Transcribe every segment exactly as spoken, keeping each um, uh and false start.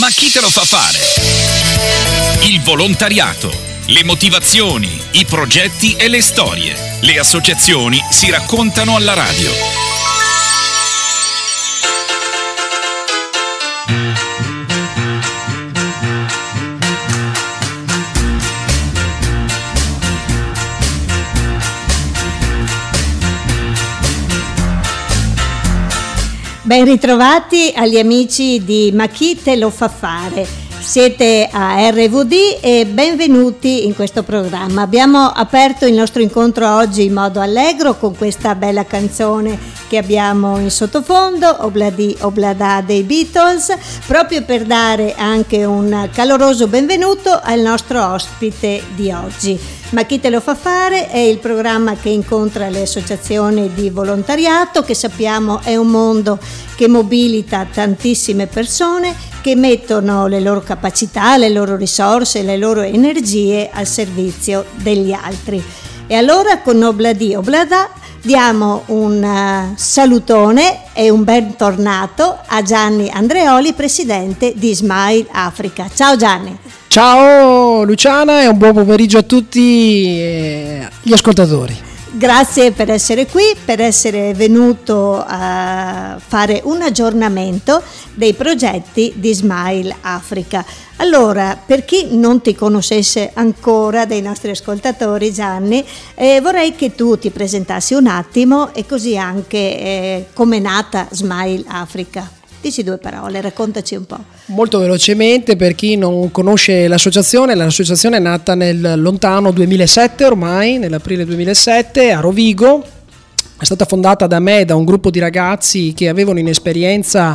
Ma chi te lo fa fare? Il volontariato, le motivazioni, i progetti e le storie. Le associazioni si raccontano alla radio. Ben ritrovati agli amici di Ma chi te lo fa fare? Siete a R V D e benvenuti in questo programma. Abbiamo aperto il nostro incontro oggi in modo allegro con questa bella canzone che abbiamo in sottofondo, Obladi Oblada dei Beatles, proprio per dare anche un caloroso benvenuto al nostro ospite di oggi. Ma chi te lo fa fare è il programma che incontra le associazioni di volontariato, che sappiamo è un mondo che mobilita tantissime persone che mettono le loro capacità, le loro risorse, le loro energie al servizio degli altri. E allora con Obladi Oblada diamo un uh, salutone e un bentornato a Gianni Andreoli, presidente di Smile Africa. Ciao Gianni. Ciao Luciana e un buon pomeriggio a tutti eh, gli ascoltatori. Grazie per essere qui, per essere venuto a fare un aggiornamento dei progetti di Smile Africa. Allora, per chi non ti conoscesse ancora dei nostri ascoltatori, Gianni, eh, vorrei che tu ti presentassi un attimo e così anche eh, come è nata Smile Africa. Dici due parole, raccontaci un po'. Molto velocemente, per chi non conosce l'associazione, l'associazione è nata nel lontano duemilasette ormai, nell'aprile duemilasette a Rovigo. È stata fondata da me e da un gruppo di ragazzi che avevano in esperienza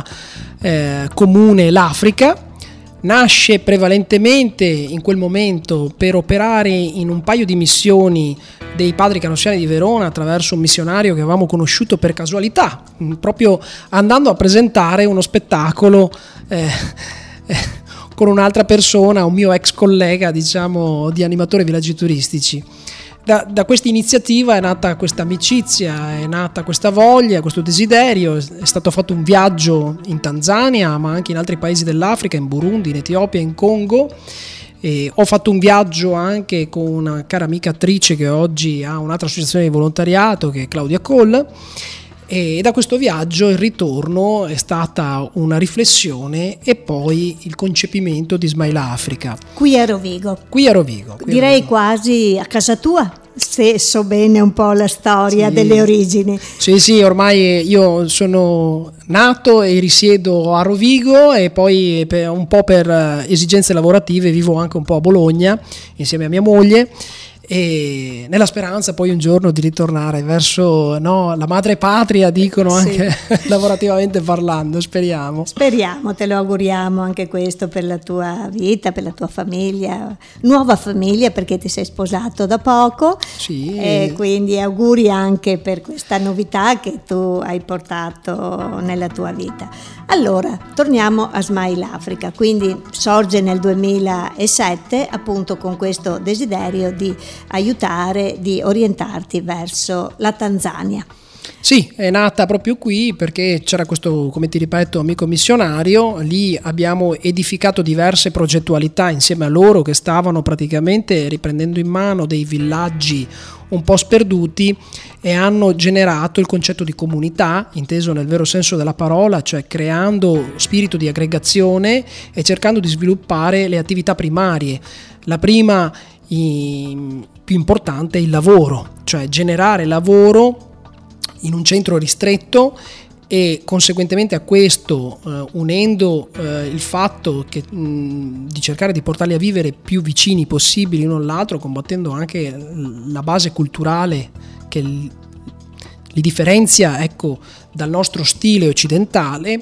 eh, comune l'Africa. Nasce prevalentemente in quel momento per operare in un paio di missioni dei padri canossiani di Verona attraverso un missionario che avevamo conosciuto per casualità, proprio andando a presentare uno spettacolo eh, eh, con un'altra persona, un mio ex collega, diciamo, di animatore villaggi turistici. Da, da questa iniziativa è nata questa amicizia, è nata questa voglia, questo desiderio. È stato fatto un viaggio in Tanzania, ma anche in altri paesi dell'Africa, in Burundi, in Etiopia, in Congo. E ho fatto un viaggio anche con una cara amica attrice che oggi ha un'altra associazione di volontariato, che è Claudia Coll. E da questo viaggio il ritorno è stata una riflessione e poi il concepimento di Smile Africa. Qui a Rovigo. Qui a Rovigo. Qui Direi a Rovigo. Quasi a casa tua, se so bene un po' la storia, sì, delle origini. Sì, sì, ormai io sono nato e risiedo a Rovigo e poi per, un po' per esigenze lavorative vivo anche un po' a Bologna insieme a mia moglie, e nella speranza poi un giorno di ritornare verso no, la madre patria, dicono anche sì. lavorativamente parlando, speriamo. Speriamo, te lo auguriamo anche questo per la tua vita, per la tua famiglia, nuova famiglia, perché ti sei sposato da poco, sì. E quindi auguri anche per questa novità che tu hai portato nella tua vita. Allora, torniamo a Smile Africa, quindi sorge nel duemilasette appunto con questo desiderio di aiutare, di orientarti verso la Tanzania. Sì, è nata proprio qui perché c'era questo, come ti ripeto, amico missionario. Lì abbiamo edificato diverse progettualità insieme a loro che stavano praticamente riprendendo in mano dei villaggi un po' sperduti e hanno generato il concetto di comunità, inteso nel vero senso della parola, cioè creando spirito di aggregazione e cercando di sviluppare le attività primarie. La prima, i, più importante, è il lavoro, cioè generare lavoro in un centro ristretto e conseguentemente a questo eh, unendo eh, il fatto che, mh, di cercare di portarli a vivere più vicini possibili l'uno all'altro, combattendo anche la base culturale che li, li differenzia, ecco, dal nostro stile occidentale.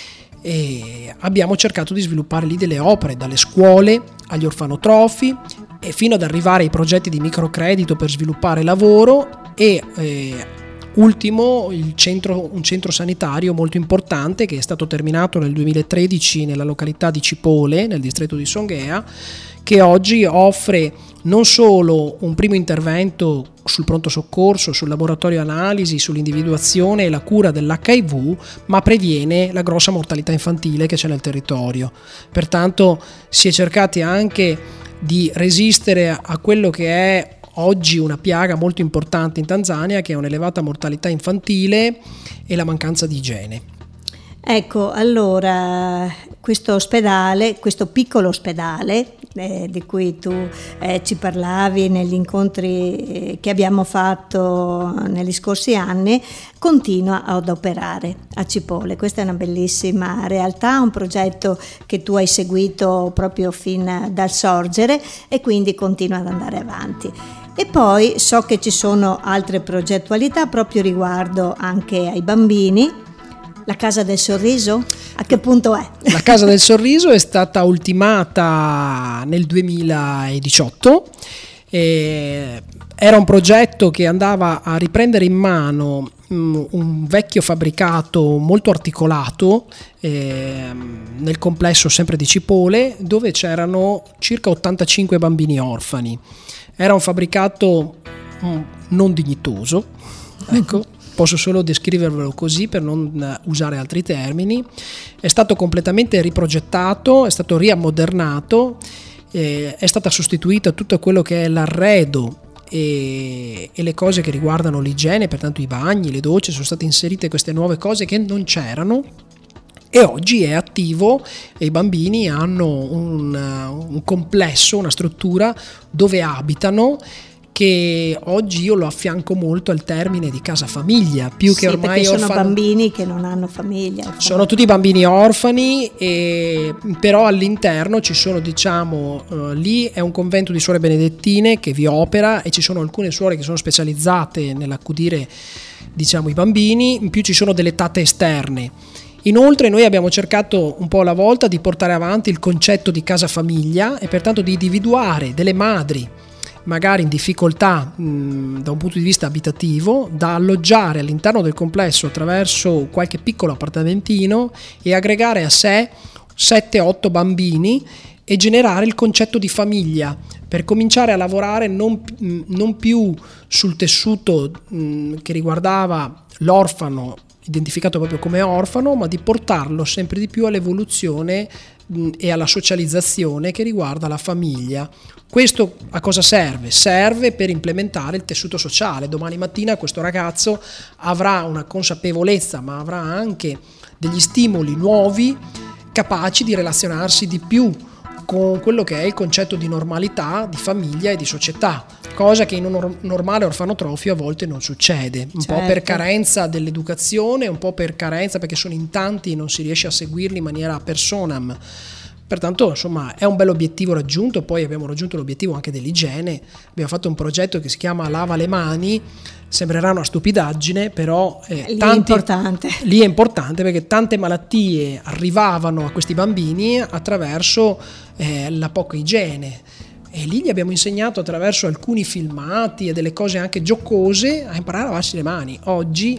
E abbiamo cercato di sviluppare lì delle opere, dalle scuole agli orfanotrofi e fino ad arrivare ai progetti di microcredito per sviluppare lavoro e eh, ultimo il centro, un centro sanitario molto importante che è stato terminato nel duemilatredici nella località di Cipole, nel distretto di Songhea, che oggi offre non solo un primo intervento sul pronto soccorso, sul laboratorio analisi, sull'individuazione e la cura dell'H I V, ma previene la grossa mortalità infantile che c'è nel territorio. Pertanto si è cercati anche di resistere a quello che è oggi una piaga molto importante in Tanzania, che è un'elevata mortalità infantile e la mancanza di igiene. Ecco, allora questo ospedale, questo piccolo ospedale eh, di cui tu eh, ci parlavi negli incontri eh, che abbiamo fatto negli scorsi anni, continua ad operare a Cipole. Questa è una bellissima realtà, un progetto che tu hai seguito proprio fin dal sorgere e quindi continua ad andare avanti. E poi so che ci sono altre progettualità proprio riguardo anche ai bambini. La Casa del Sorriso? A che punto è? La Casa del Sorriso è stata ultimata nel duemiladiciotto. Eh, era un progetto che andava a riprendere in mano um, un vecchio fabbricato molto articolato eh, nel complesso sempre di Cipole, dove c'erano circa ottantacinque bambini orfani. Era un fabbricato um, non dignitoso, ecco. Posso solo descrivervelo così per non usare altri termini. È stato completamente riprogettato, è stato riammodernato, eh, è stata sostituita tutto quello che è l'arredo e, e le cose che riguardano l'igiene, pertanto i bagni, le docce, sono state inserite queste nuove cose che non c'erano. E oggi è attivo e i bambini hanno un, un complesso, una struttura dove abitano, che oggi io lo affianco molto al termine di casa famiglia, più sì, che ormai perché sono orfano... bambini che non hanno famiglia. Sono tutti bambini orfani, e però all'interno ci sono, diciamo, uh, lì è un convento di suore benedettine che vi opera e ci sono alcune suore che sono specializzate nell'accudire, diciamo, i bambini, in più ci sono delle tate esterne. Inoltre noi abbiamo cercato un po' alla volta di portare avanti il concetto di casa famiglia e pertanto di individuare delle madri magari in difficoltà mh, da un punto di vista abitativo, da alloggiare all'interno del complesso attraverso qualche piccolo appartamentino e aggregare a sé sette otto bambini e generare il concetto di famiglia, per cominciare a lavorare non, non più sul tessuto mh, che riguardava l'orfano identificato proprio come orfano, ma di portarlo sempre di più all'evoluzione mh, e alla socializzazione che riguarda la famiglia. Questo a cosa serve? Serve per implementare il tessuto sociale. Domani mattina questo ragazzo avrà una consapevolezza, ma avrà anche degli stimoli nuovi capaci di relazionarsi di più con quello che è il concetto di normalità, di famiglia e di società, cosa che in un normale orfanotrofio a volte non succede, un certo. po' per carenza dell'educazione, un po' per carenza perché sono in tanti e non si riesce a seguirli in maniera personam. Pertanto, insomma, è un bel obiettivo raggiunto. Poi abbiamo raggiunto l'obiettivo anche dell'igiene. Abbiamo fatto un progetto che si chiama Lava le mani. Sembrerà una stupidaggine, però eh, lì, tanti, è importante. lì è importante perché tante malattie arrivavano a questi bambini attraverso eh, la poca igiene. E lì gli abbiamo insegnato attraverso alcuni filmati e delle cose anche giocose a imparare a lavarsi le mani. Oggi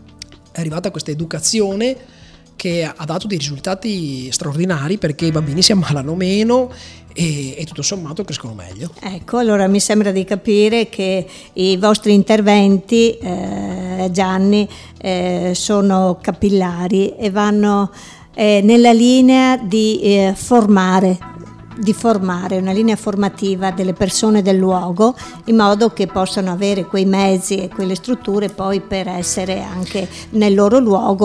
è arrivata questa educazione che ha dato dei risultati straordinari, perché i bambini si ammalano meno e, e tutto sommato crescono meglio. Ecco, allora mi sembra di capire che i vostri interventi, eh, Gianni, eh, sono capillari e vanno eh, nella linea di eh, formare di formare una linea formativa delle persone del luogo, in modo che possano avere quei mezzi e quelle strutture poi per essere anche nel loro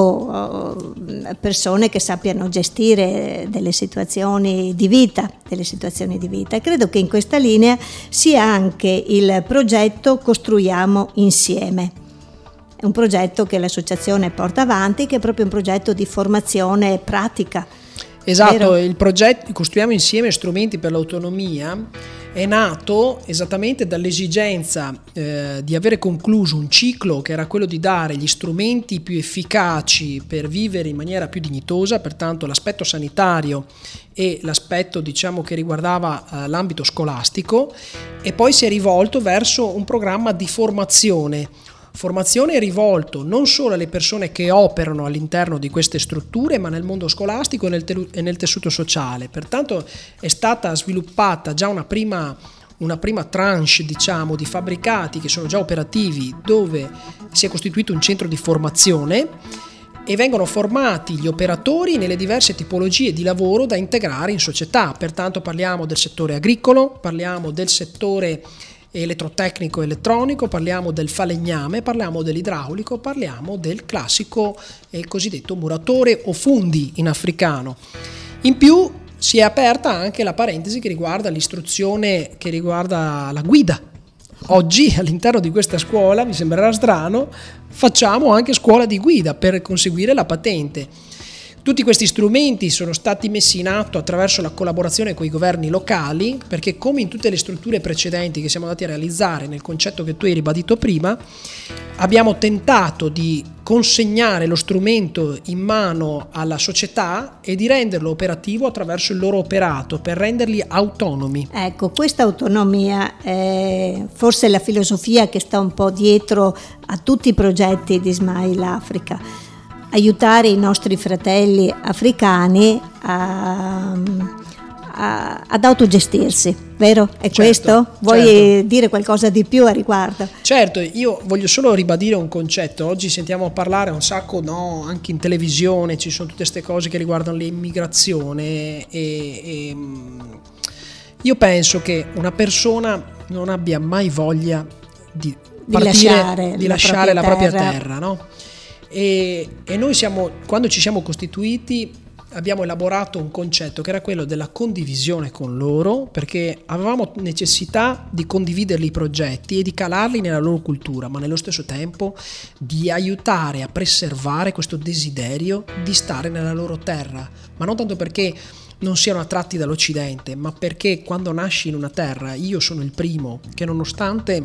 luogo persone che sappiano gestire delle situazioni di vita, delle situazioni di vita. E credo che in questa linea sia anche il progetto Costruiamo Insieme. È un progetto che l'associazione porta avanti, che è proprio un progetto di formazione pratica. Esatto, Vero? Il progetto Costruiamo Insieme Strumenti per l'Autonomia è nato esattamente dall'esigenza eh, di avere concluso un ciclo che era quello di dare gli strumenti più efficaci per vivere in maniera più dignitosa, pertanto l'aspetto sanitario e l'aspetto, diciamo, che riguardava eh, l'ambito scolastico, e poi si è rivolto verso un programma di formazione, Formazione rivolto non solo alle persone che operano all'interno di queste strutture, ma nel mondo scolastico e nel, te- e nel tessuto sociale. Pertanto è stata sviluppata già una prima, una prima tranche, diciamo, di fabbricati che sono già operativi, dove si è costituito un centro di formazione e vengono formati gli operatori nelle diverse tipologie di lavoro da integrare in società. Pertanto parliamo del settore agricolo, parliamo del settore elettrotecnico e elettronico, parliamo del falegname, parliamo dell'idraulico, parliamo del classico eh, cosiddetto muratore o fundi in africano. In più si è aperta anche la parentesi che riguarda l'istruzione, che riguarda la guida. Oggi all'interno di questa scuola, mi sembrerà strano, facciamo anche scuola di guida per conseguire la patente. Tutti questi strumenti sono stati messi in atto attraverso la collaborazione con i governi locali, perché come in tutte le strutture precedenti che siamo andati a realizzare nel concetto che tu hai ribadito prima, abbiamo tentato di consegnare lo strumento in mano alla società e di renderlo operativo attraverso il loro operato, per renderli autonomi. Ecco, questa autonomia è forse la filosofia che sta un po' dietro a tutti i progetti di Smile Africa. Aiutare i nostri fratelli africani a, a, ad autogestirsi, vero? È certo, questo? Vuoi certo. dire qualcosa di più a riguardo? Certo, io voglio solo ribadire un concetto. Oggi sentiamo parlare un sacco, no, anche in televisione ci sono tutte queste cose che riguardano l'immigrazione e, e io penso che una persona non abbia mai voglia di, di partire, lasciare, di la, lasciare propria la propria terra, terra, no? E, e noi siamo, quando ci siamo costituiti, abbiamo elaborato un concetto che era quello della condivisione con loro, perché avevamo necessità di condividerli i progetti e di calarli nella loro cultura, ma nello stesso tempo di aiutare a preservare questo desiderio di stare nella loro terra, ma non tanto perché non siano attratti dall'Occidente, ma perché quando nasci in una terra, io sono il primo che, nonostante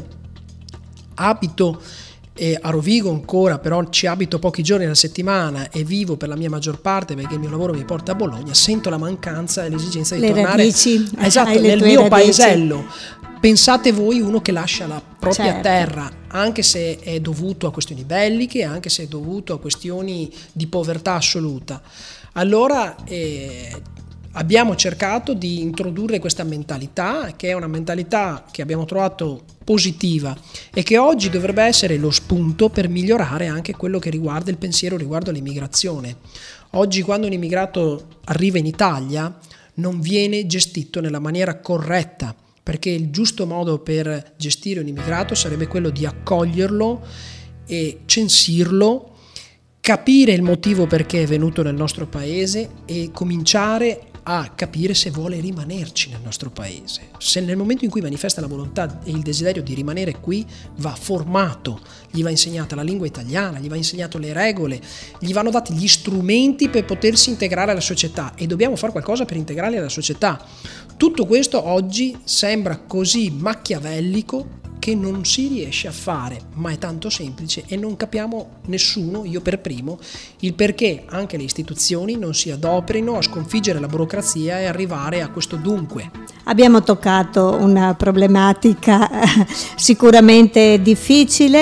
abito E a Rovigo ancora, però ci abito pochi giorni alla settimana e vivo per la mia maggior parte perché il mio lavoro mi porta a Bologna, sento la mancanza e l'esigenza di le tornare radici, esatto, nel mio radici. paesello. Pensate voi uno che lascia la propria certo. terra, anche se è dovuto a questioni belliche, anche se è dovuto a questioni di povertà assoluta. Allora eh, abbiamo cercato di introdurre questa mentalità, che è una mentalità che abbiamo trovato positiva e che oggi dovrebbe essere lo spunto per migliorare anche quello che riguarda il pensiero riguardo all'immigrazione. Oggi, quando un immigrato arriva in Italia, non viene gestito nella maniera corretta, perché il giusto modo per gestire un immigrato sarebbe quello di accoglierlo e censirlo, capire il motivo perché è venuto nel nostro paese e cominciare a capire se vuole rimanerci nel nostro paese. Se nel momento in cui manifesta la volontà e il desiderio di rimanere qui, va formato, gli va insegnata la lingua italiana, gli va insegnato le regole, gli vanno dati gli strumenti per potersi integrare alla società e dobbiamo fare qualcosa per integrarli alla società. Tutto questo oggi sembra così machiavellico che non si riesce a fare, ma è tanto semplice e non capiamo nessuno, io per primo, il perché anche le istituzioni non si adoperino a sconfiggere la burocrazia e arrivare a questo dunque. Abbiamo toccato una problematica eh, sicuramente difficile,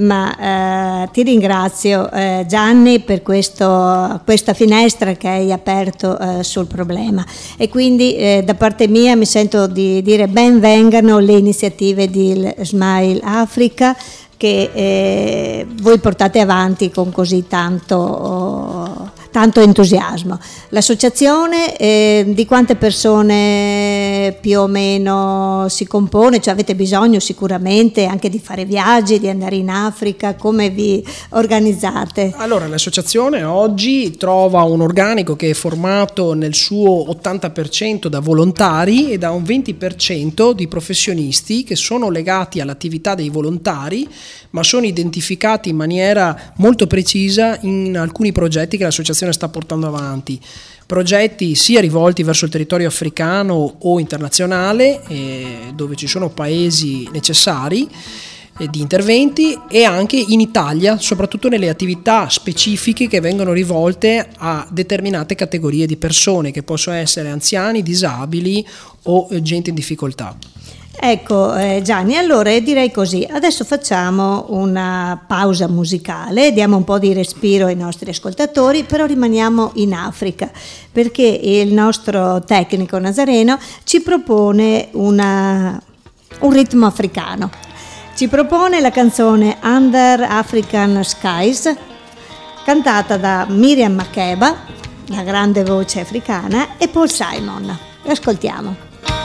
ma eh, ti ringrazio eh, Gianni per questo, questa finestra che hai aperto eh, sul problema e quindi eh, da parte mia mi sento di dire ben vengano le iniziative di Smile Africa che eh, voi portate avanti con così tanto, oh, tanto entusiasmo. L'associazione eh, di quante persone più o meno si compone? Cioè avete bisogno sicuramente anche di fare viaggi, di andare in Africa, come vi organizzate? Allora, l'associazione oggi trova un organico che è formato nel suo ottanta per cento da volontari e da un venti per cento di professionisti che sono legati all'attività dei volontari, ma sono identificati in maniera molto precisa in alcuni progetti che l'associazione sta portando avanti. Progetti sia rivolti verso il territorio africano o internazionale, eh, dove ci sono paesi necessari eh, di interventi, e anche in Italia, soprattutto nelle attività specifiche che vengono rivolte a determinate categorie di persone, che possono essere anziani, disabili o eh, gente in difficoltà. Ecco eh, Gianni, allora direi così, adesso facciamo una pausa musicale, diamo un po' di respiro ai nostri ascoltatori, però rimaniamo in Africa perché il nostro tecnico Nazareno ci propone una, un ritmo africano, ci propone la canzone Under African Skies, cantata da Miriam Makeba, la grande voce africana, e Paul Simon. Ascoltiamo.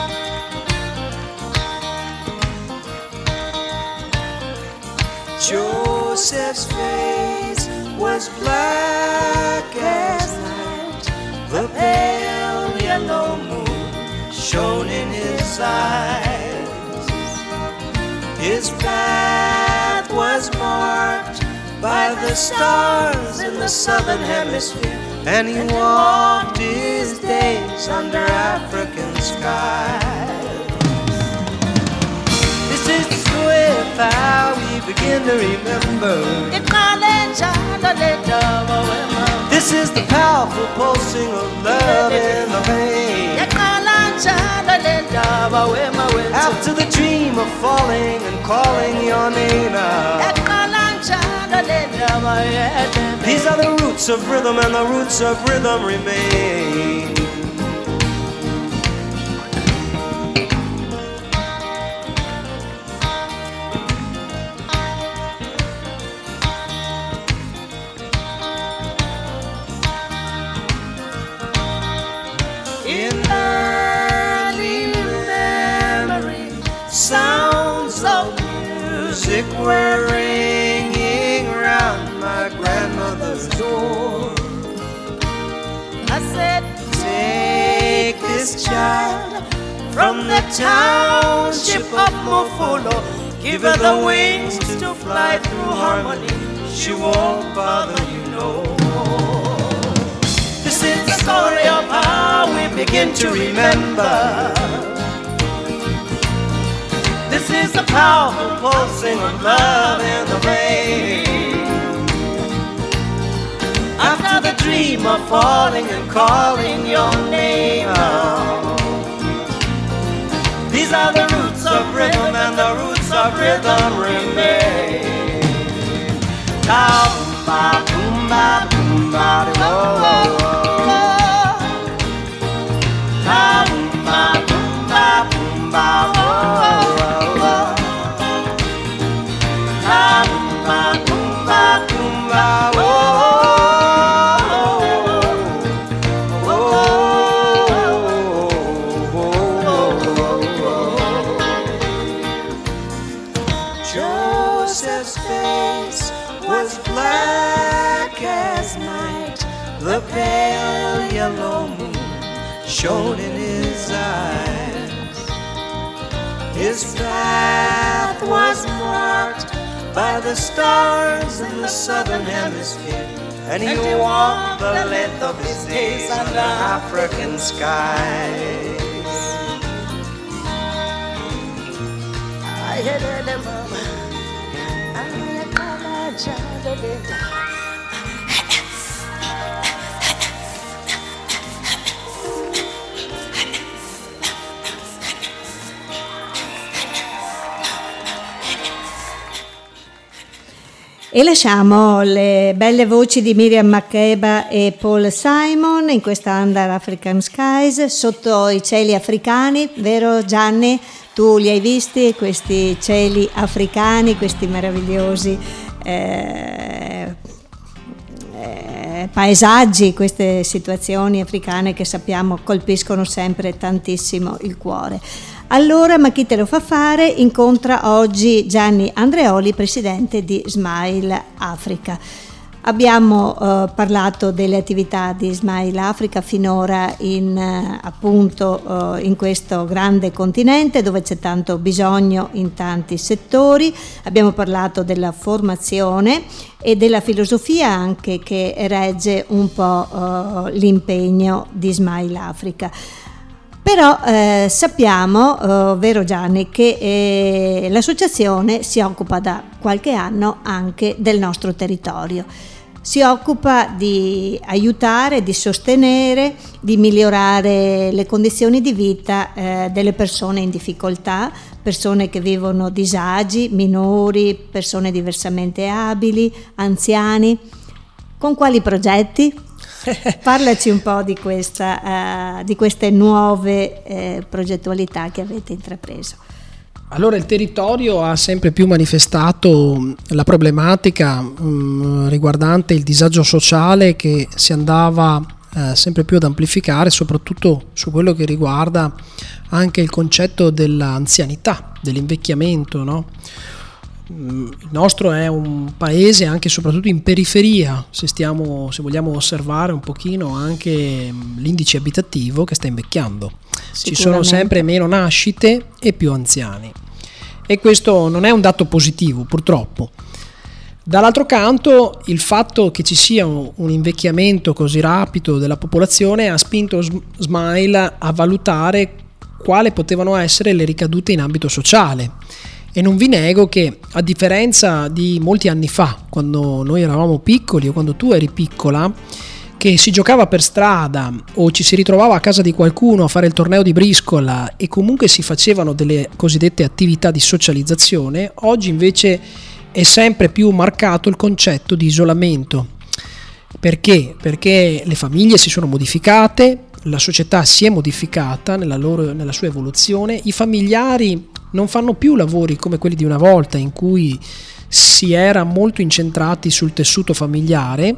Joseph's face was black as night. The pale yellow moon shone in his eyes. His path was marked by the stars in the southern hemisphere, and he walked his days under African skies. This is the story of how we begin to remember. This is the powerful pulsing of love in the vein. After the dream of falling and calling your name out. These are the roots of rhythm, and the roots of rhythm remain. In early memory, sounds of music were ringing round my grandmother's door. I said, take this child from the township of Mofolo, give her the wings to fly through harmony, she won't bother you no more. This is the story of how we begin to remember. This is the powerful pulsing of love in the rain. After the dream of falling and calling your name out. These are the roots of rhythm, and the roots of rhythm remain. Boomba, boomba, boomba, oh. Boomba, boomba, boomba, oh. Joseph's face was black as night. The pale yellow moon shone in his eyes. His path was marked by the stars in the southern hemisphere, and he walked the length of his days under African skies. I heard the mama, I call my child. E lasciamo le belle voci di Miriam Makeba e Paul Simon in questa Under African Skies, sotto i cieli africani, vero Gianni? Tu li hai visti questi cieli africani, questi meravigliosi eh, eh, paesaggi, queste situazioni africane che sappiamo colpiscono sempre tantissimo il cuore. Allora, ma chi te lo fa fare? Incontra oggi Gianni Andreoli, presidente di Smile Africa. Abbiamo eh, parlato delle attività di Smile Africa finora in, eh, appunto, eh, in questo grande continente dove c'è tanto bisogno in tanti settori. Abbiamo parlato della formazione e della filosofia anche che regge un po' eh, l'impegno di Smile Africa. Però eh, sappiamo, eh, vero Gianni, che eh, l'associazione si occupa da qualche anno anche del nostro territorio. si occupa di aiutare, di sostenere, di migliorare le condizioni di vita eh, delle persone in difficoltà, persone che vivono disagi, minori, persone diversamente abili, anziani. Con quali progetti? Parlaci un po' di, questa, uh, di queste nuove eh, progettualità che avete intrapreso. Allora, il territorio ha sempre più manifestato la problematica mh, riguardante il disagio sociale che si andava eh, sempre più ad amplificare, soprattutto su quello che riguarda anche il concetto dell'anzianità, dell'invecchiamento, no? Il nostro è un paese anche e soprattutto in periferia, se, stiamo, se vogliamo osservare un pochino anche l'indice abitativo che sta invecchiando. Ci sono sempre meno nascite e più anziani, e questo non è un dato positivo, purtroppo. Dall'altro canto, il fatto che ci sia un invecchiamento così rapido della popolazione ha spinto Smile a valutare quali potevano essere le ricadute in ambito sociale. E non vi nego che, a differenza di molti anni fa, quando noi eravamo piccoli o quando tu eri piccola, che si giocava per strada o ci si ritrovava a casa di qualcuno a fare il torneo di briscola e comunque si facevano delle cosiddette attività di socializzazione, oggi invece è sempre più marcato il concetto di isolamento. Perché? Perché le famiglie si sono modificate, la società si è modificata nella, loro, nella sua evoluzione, i familiari non fanno più lavori come quelli di una volta in cui si era molto incentrati sul tessuto familiare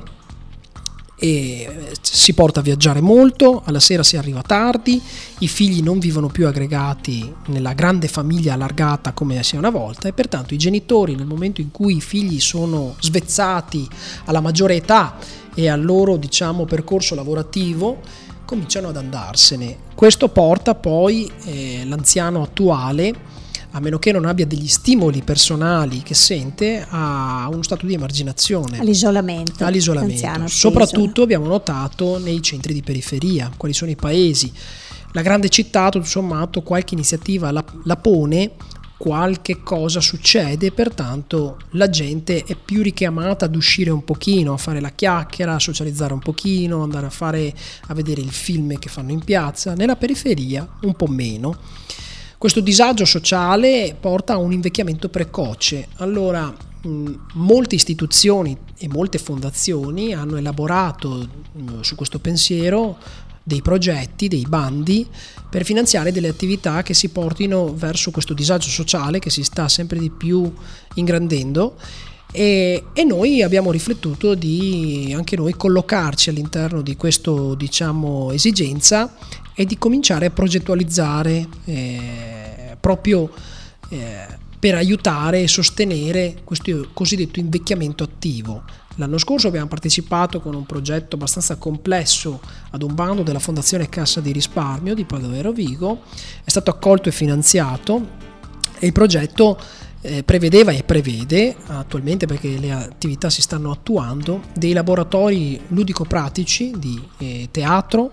e si porta a viaggiare molto, alla sera si arriva tardi, i figli non vivono più aggregati nella grande famiglia allargata come sia una volta, e pertanto i genitori, nel momento in cui i figli sono svezzati alla maggiore età e al loro, diciamo, percorso lavorativo, cominciano ad andarsene. Questo porta poi eh, l'anziano attuale, a meno che non abbia degli stimoli personali che sente, a uno stato di emarginazione, all'isolamento, all'isolamento. Soprattutto abbiamo notato nei centri di periferia, quali sono i paesi. La grande città, tutto sommato, qualche iniziativa la, la pone, qualche cosa succede, pertanto la gente è più richiamata ad uscire un pochino, a fare la chiacchiera, a socializzare un pochino, andare a fare a vedere il film che fanno in piazza. Nella periferia un po' meno. Questo disagio sociale porta a un invecchiamento precoce. Allora, mh, molte istituzioni e molte fondazioni hanno elaborato mh, su questo pensiero dei progetti, dei bandi per finanziare delle attività che si portino verso questo disagio sociale che si sta sempre di più ingrandendo, e, e noi abbiamo riflettuto di anche noi collocarci all'interno di questo, diciamo, esigenza e di cominciare a progettualizzare eh, proprio eh, per aiutare e sostenere questo cosiddetto invecchiamento attivo. L'anno scorso abbiamo partecipato con un progetto abbastanza complesso ad un bando della Fondazione Cassa di Risparmio di Padova e Rovigo, è stato accolto e finanziato, e il progetto eh, prevedeva e prevede attualmente, perché le attività si stanno attuando, dei laboratori ludico-pratici di eh, teatro,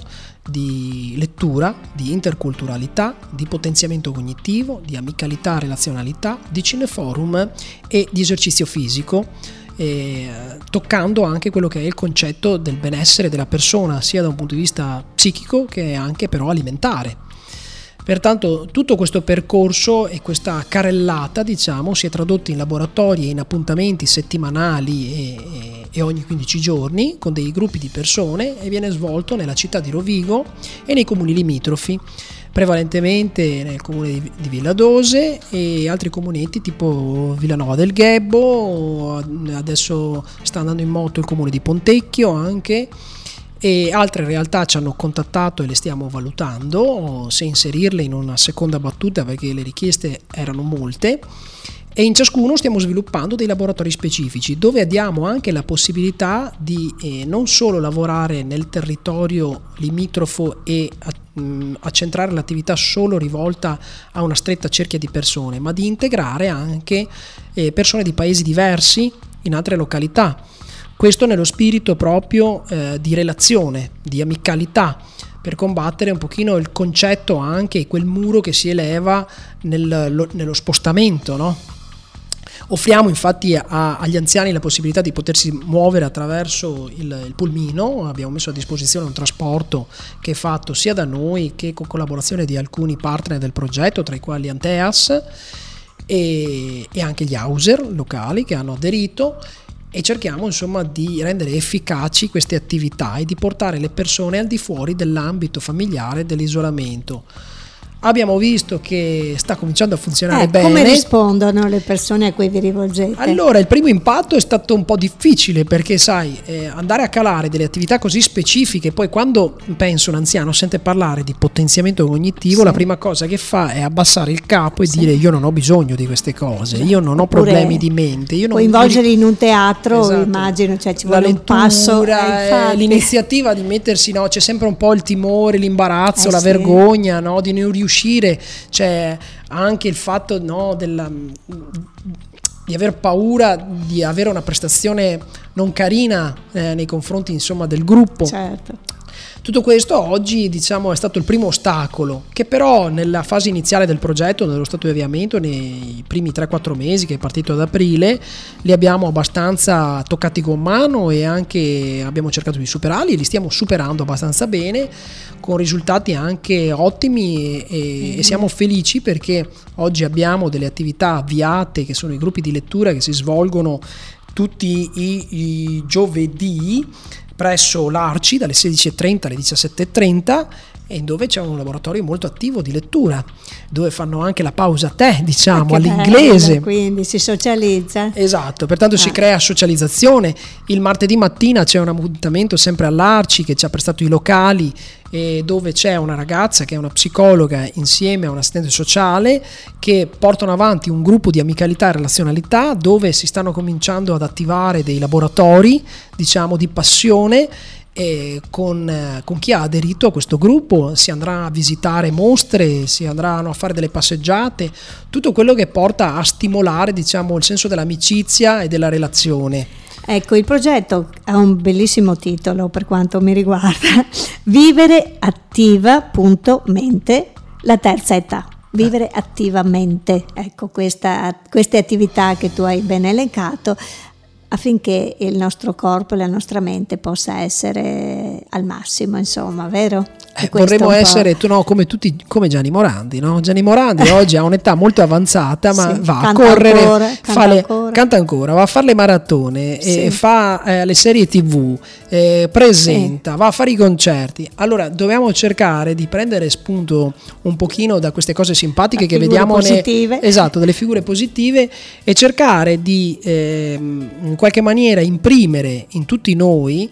di lettura, di interculturalità, di potenziamento cognitivo, di amicalità, relazionalità, di cineforum e di esercizio fisico, eh, toccando anche quello che è il concetto del benessere della persona, sia da un punto di vista psichico che anche però alimentare. Pertanto tutto questo percorso e questa carrellata, diciamo, si è tradotto in laboratori e in appuntamenti settimanali e, e, e ogni quindici giorni con dei gruppi di persone, e viene svolto nella città di Rovigo e nei comuni limitrofi, prevalentemente nel comune di, di Villadose e altri comunetti tipo Villanova del Ghebbo, adesso sta andando in moto il comune di Pontecchio anche, e altre realtà ci hanno contattato e le stiamo valutando se inserirle in una seconda battuta, perché le richieste erano molte, e in ciascuno stiamo sviluppando dei laboratori specifici dove diamo anche la possibilità di eh, non solo lavorare nel territorio limitrofo e mh, accentrare l'attività solo rivolta a una stretta cerchia di persone, ma di integrare anche eh, persone di paesi diversi in altre località. Questo nello spirito proprio eh, di relazione, di amicalità, per combattere un pochino il concetto anche, quel muro che si eleva nel, lo, nello spostamento, no? Offriamo infatti a, agli anziani la possibilità di potersi muovere attraverso il, il pulmino. Abbiamo messo a disposizione un trasporto che è fatto sia da noi che con collaborazione di alcuni partner del progetto, tra i quali Anteas e, e anche gli Hauser locali che hanno aderito, e cerchiamo insomma di rendere efficaci queste attività e di portare le persone al di fuori dell'ambito familiare, dell'isolamento. Abbiamo visto che sta cominciando a funzionare eh, bene. Come rispondono le persone a cui vi rivolgete? Allora, il primo impatto è stato un po' difficile perché, sai, eh, andare a calare delle attività così specifiche, poi quando penso un anziano sente parlare di potenziamento cognitivo, sì. la prima cosa che fa è abbassare il capo e sì. dire io non ho bisogno di queste cose, io non ho Oppure problemi di mente. Io non coinvolgerli mi... in un teatro, esatto. immagino, cioè ci la vuole lettura, un passo. Eh, l'iniziativa di mettersi, no, c'è sempre un po' il timore, l'imbarazzo, eh, la sì. vergogna, no, di non riuscire. C'è anche il fatto, no, della, di aver paura di avere una prestazione non carina eh, nei confronti insomma del gruppo. Certo. Tutto questo oggi, diciamo, è stato il primo ostacolo, che però nella fase iniziale del progetto, nello stato di avviamento, nei primi tre quattro mesi che è partito ad aprile, li abbiamo abbastanza toccati con mano e anche abbiamo cercato di superarli, li stiamo superando abbastanza bene, con risultati anche ottimi, e, e siamo felici perché oggi abbiamo delle attività avviate che sono i gruppi di lettura che si svolgono tutti i, i giovedì presso l'Arci dalle sedici e trenta alle diciassette e trenta, e dove c'è un laboratorio molto attivo di lettura, dove fanno anche la pausa tè, diciamo, ah, all'inglese. Bello, quindi si socializza. Esatto, pertanto ah. si crea socializzazione. Il martedì mattina c'è un appuntamento sempre all'Arci che ci ha prestato i locali, e dove c'è una ragazza che è una psicologa insieme a un assistente sociale che portano avanti un gruppo di amicalità e relazionalità, dove si stanno cominciando ad attivare dei laboratori, diciamo, di passione. E con, con chi ha aderito a questo gruppo si andrà a visitare mostre, si andranno a fare delle passeggiate, tutto quello che porta a stimolare, diciamo, il senso dell'amicizia e della relazione. Ecco, il progetto ha un bellissimo titolo per quanto mi riguarda: Vivere attiva punto mente, la terza età. Vivere attivamente, ecco, questa, queste attività che tu hai ben elencato, affinché il nostro corpo e la nostra mente possa essere al massimo, insomma, vero? Eh, vorremmo essere tu, no, come tutti, come Gianni Morandi, no? Gianni Morandi oggi ha un'età molto avanzata, ma sì, va a correre, ancora, fa canta, le, ancora. canta ancora, va a fare le maratone, sì. e fa eh, le serie tv, eh, presenta, sì. va a fare i concerti. Allora dobbiamo cercare di prendere spunto un pochino da queste cose simpatiche, che vediamo positive. Ne, esatto, delle figure positive, e cercare di eh, in qualche maniera imprimere in tutti noi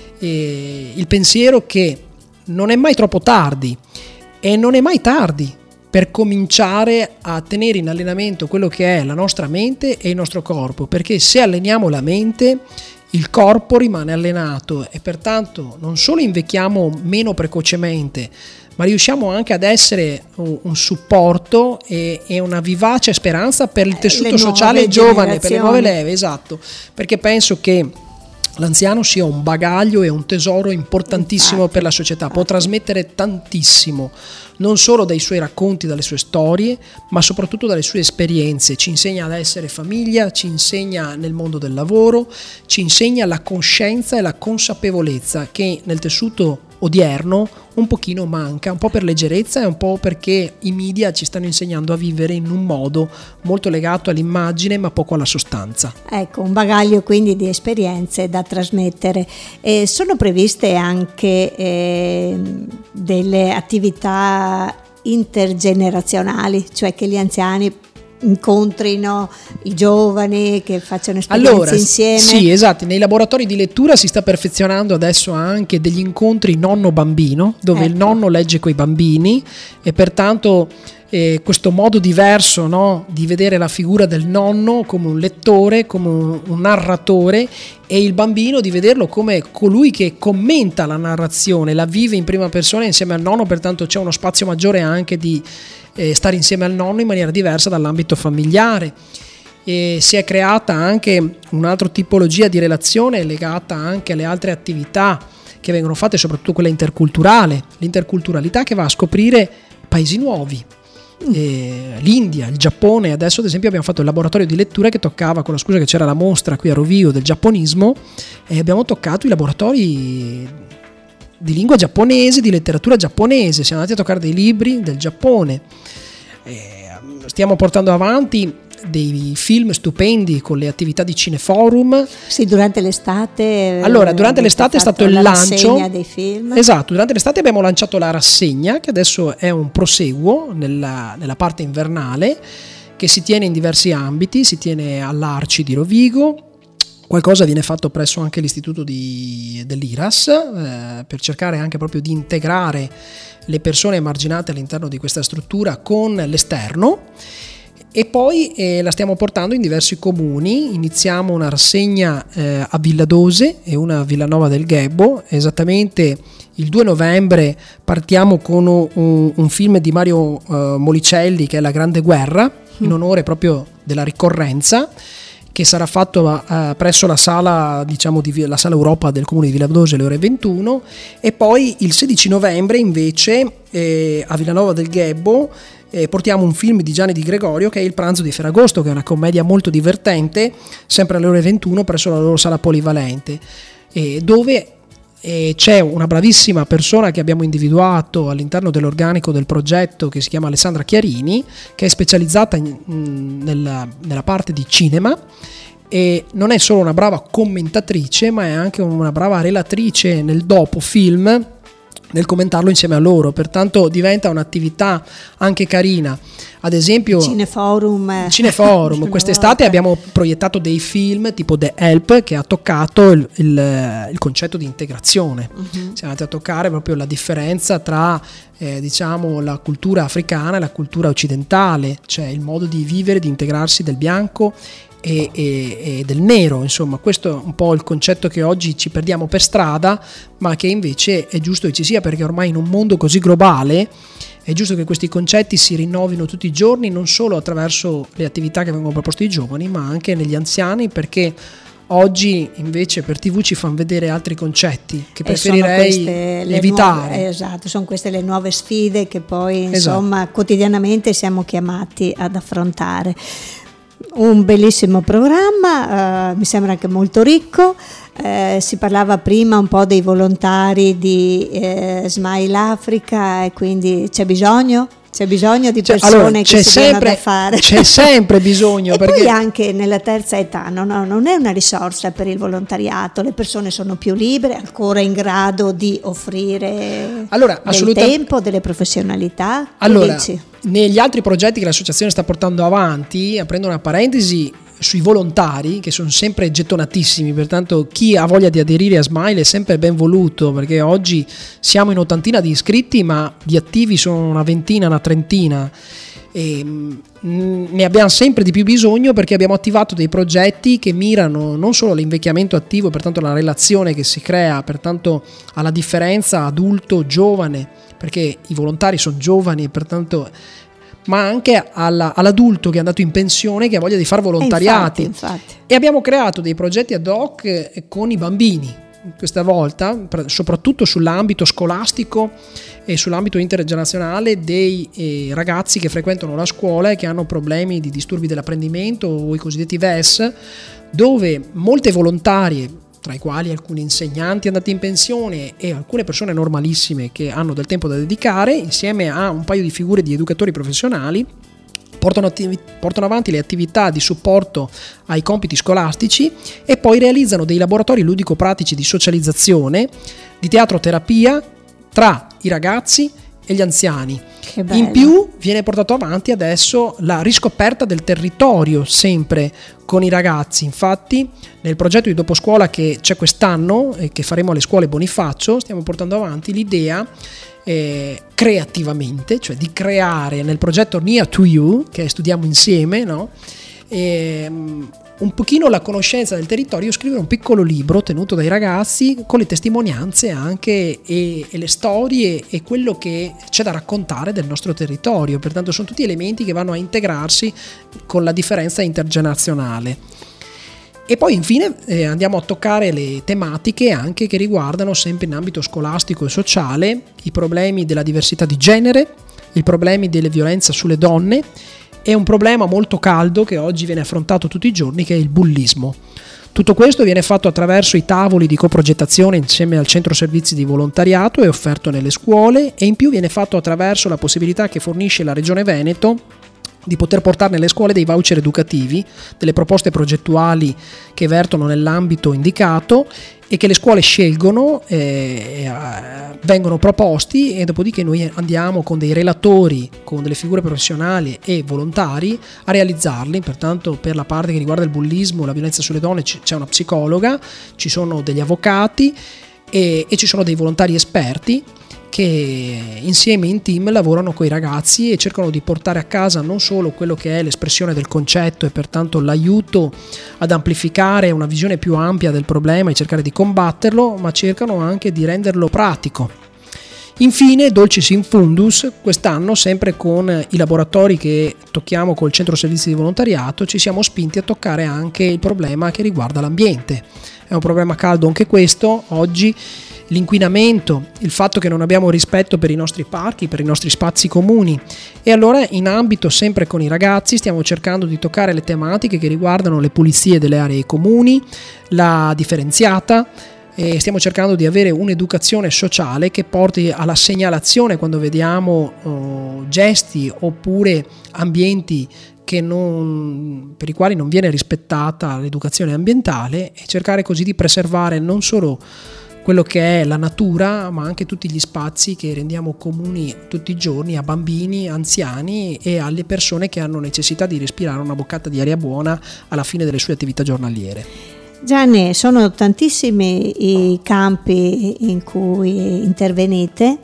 eh, il pensiero che non è mai troppo tardi, e non è mai tardi per cominciare a tenere in allenamento quello che è la nostra mente e il nostro corpo, perché se alleniamo la mente, il corpo rimane allenato e pertanto non solo invecchiamo meno precocemente, ma riusciamo anche ad essere un, un supporto e, e una vivace speranza per il tessuto sociale giovane, per le nuove leve, esatto, perché penso che l'anziano sia un bagaglio e un tesoro importantissimo infatti, per la società, può trasmettere tantissimo, non solo dai suoi racconti, dalle sue storie, ma soprattutto dalle sue esperienze. Ci insegna ad essere famiglia, ci insegna nel mondo del lavoro, ci insegna la coscienza e la consapevolezza che nel tessuto odierno un pochino manca, un po' per leggerezza e un po' perché i media ci stanno insegnando a vivere in un modo molto legato all'immagine ma poco alla sostanza. Ecco, un bagaglio quindi di esperienze da trasmettere. E sono previste anche eh, delle attività intergenerazionali, cioè che gli anziani incontrino i giovani, che facciano esperienze allora, insieme. Sì, esatto, nei laboratori di lettura si sta perfezionando adesso anche degli incontri nonno-bambino, dove ecco. il nonno legge coi bambini, e pertanto eh, questo modo diverso, no, di vedere la figura del nonno come un lettore, come un, un narratore, e il bambino di vederlo come colui che commenta la narrazione, la vive in prima persona insieme al nonno, pertanto c'è uno spazio maggiore anche di eh, stare insieme al nonno in maniera diversa dall'ambito familiare. E si è creata anche un'altra tipologia di relazione legata anche alle altre attività che vengono fatte, soprattutto quella interculturale, l'interculturalità che va a scoprire paesi nuovi, eh, l'India, il Giappone. Adesso ad esempio abbiamo fatto il laboratorio di lettura che toccava, con la scusa che c'era la mostra qui a Rovigo del giapponismo, e abbiamo toccato i laboratori di lingua giapponese, di letteratura giapponese, siamo andati a toccare dei libri del Giappone. Eh, stiamo portando avanti dei film stupendi con le attività di Cineforum. Sì, durante l'estate. Allora, durante l'estate è stato il lancio dei film. Esatto, durante l'estate abbiamo lanciato la rassegna, che adesso è un proseguo nella, nella parte invernale, che si tiene in diversi ambiti, si tiene all'Arci di Rovigo. Qualcosa viene fatto presso anche l'istituto di, dell'I R A S eh, per cercare anche proprio di integrare le persone emarginate all'interno di questa struttura con l'esterno. E poi eh, la stiamo portando in diversi comuni. Iniziamo una rassegna eh, a Villadose e una a Villanova del Ghebbo. Esattamente il due novembre partiamo con un, un film di Mario uh, Molicelli, che è La Grande Guerra, in onore proprio della ricorrenza, che sarà fatto uh, presso la sala, diciamo, di, la sala Europa del comune di Villadose alle ore ventuno. E poi il sedici novembre invece eh, a Villanova del Ghebbo Eh, portiamo un film di Gianni Di Gregorio, che è Il pranzo di Ferragosto, che è una commedia molto divertente, sempre alle ore ventuno presso la loro sala polivalente, eh, dove eh, c'è una bravissima persona che abbiamo individuato all'interno dell'organico del progetto, che si chiama Alessandra Chiarini, che è specializzata in, in, nella, nella parte di cinema, e non è solo una brava commentatrice, ma è anche una brava relatrice nel dopo film, nel commentarlo insieme a loro, pertanto diventa un'attività anche carina. Ad esempio Cineforum, Cineforum quest'estate abbiamo proiettato dei film tipo The Help, che ha toccato il, il, il concetto di integrazione. Uh-huh. Siamo andati a toccare proprio la differenza tra eh, diciamo la cultura africana e la cultura occidentale, cioè il modo di vivere, di integrarsi del bianco E, e, e del nero. Insomma, questo è un po' il concetto che oggi ci perdiamo per strada, ma che invece è giusto che ci sia, perché ormai in un mondo così globale è giusto che questi concetti si rinnovino tutti i giorni, non solo attraverso le attività che vengono proposte ai giovani, ma anche negli anziani, perché oggi invece per tivù ci fanno vedere altri concetti che preferirei evitare. Nuove, esatto, sono queste le nuove sfide che poi insomma esatto. quotidianamente siamo chiamati ad affrontare. Un bellissimo programma, eh, mi sembra anche molto ricco. Eh, si parlava prima un po' dei volontari di eh, Smile Africa, e quindi c'è bisogno? C'è bisogno di persone allora, che c'è si sempre, da fare. C'è sempre bisogno. E perché... poi anche nella terza età no, no, non è una risorsa per il volontariato, le persone sono più libere, ancora in grado di offrire allora, del assoluta... tempo, delle professionalità. Allora, negli altri progetti che l'associazione sta portando avanti, aprendo una parentesi, sui volontari, che sono sempre gettonatissimi, pertanto chi ha voglia di aderire a Smile è sempre ben voluto, perché oggi siamo in ottantina di iscritti, ma di attivi sono una ventina, una trentina, e ne abbiamo sempre di più bisogno, perché abbiamo attivato dei progetti che mirano non solo all'invecchiamento attivo, pertanto alla relazione che si crea, pertanto alla differenza adulto-giovane, perché i volontari sono giovani e pertanto, ma anche alla, all'adulto che è andato in pensione, che ha voglia di fare volontariati. Infatti, infatti. E abbiamo creato dei progetti ad hoc con i bambini questa volta, soprattutto sull'ambito scolastico e sull'ambito intergenerazionale dei eh, ragazzi che frequentano la scuola e che hanno problemi di disturbi dell'apprendimento o i cosiddetti V E S, dove molte volontarie, tra i quali alcuni insegnanti andati in pensione e alcune persone normalissime che hanno del tempo da dedicare, insieme a un paio di figure di educatori professionali, portano, attiv- portano avanti le attività di supporto ai compiti scolastici e poi realizzano dei laboratori ludico-pratici di socializzazione, di teatro-terapia tra i ragazzi e gli anziani. In più viene portato avanti adesso la riscoperta del territorio, sempre con i ragazzi. Infatti nel progetto di doposcuola che c'è quest'anno e che faremo alle scuole Bonifacio, stiamo portando avanti l'idea eh, creativamente, cioè di creare nel progetto Near to You, che studiamo insieme, no? E, un pochino la conoscenza del territorio, scrivere un piccolo libro tenuto dai ragazzi con le testimonianze anche e, e le storie e quello che c'è da raccontare del nostro territorio. Pertanto sono tutti elementi che vanno a integrarsi con la differenza intergenerazionale. E poi infine eh, andiamo a toccare le tematiche anche che riguardano sempre in ambito scolastico e sociale i problemi della diversità di genere, i problemi delle violenze sulle donne e un problema molto caldo che oggi viene affrontato tutti i giorni, che è il bullismo. Tutto questo viene fatto attraverso i tavoli di coprogettazione insieme al centro servizi di volontariato e offerto nelle scuole, e in più viene fatto attraverso la possibilità che fornisce la Regione Veneto di poter portare nelle scuole dei voucher educativi, delle proposte progettuali che vertono nell'ambito indicato e che le scuole scelgono, eh, vengono proposti, e dopodiché noi andiamo con dei relatori, con delle figure professionali e volontari a realizzarli. Pertanto per la parte che riguarda il bullismo, la violenza sulle donne, c'è una psicologa, ci sono degli avvocati e, e ci sono dei volontari esperti che insieme in team lavorano con i ragazzi e cercano di portare a casa non solo quello che è l'espressione del concetto e pertanto l'aiuto ad amplificare una visione più ampia del problema e cercare di combatterlo, ma cercano anche di renderlo pratico. Infine, Dulcis in Fundus, quest'anno sempre con i laboratori che tocchiamo col centro servizi di volontariato, ci siamo spinti a toccare anche il problema che riguarda l'ambiente. È un problema caldo anche questo oggi. L'inquinamento, il fatto che non abbiamo rispetto per i nostri parchi, per i nostri spazi comuni, e allora in ambito sempre con i ragazzi stiamo cercando di toccare le tematiche che riguardano le pulizie delle aree comuni, la differenziata, e stiamo cercando di avere un'educazione sociale che porti alla segnalazione quando vediamo oh, gesti oppure ambienti che non, per i quali non viene rispettata l'educazione ambientale, e cercare così di preservare non solo quello che è la natura, ma anche tutti gli spazi che rendiamo comuni tutti i giorni a bambini, anziani e alle persone che hanno necessità di respirare una boccata di aria buona alla fine delle sue attività giornaliere. Gianni, sono tantissimi i campi in cui intervenite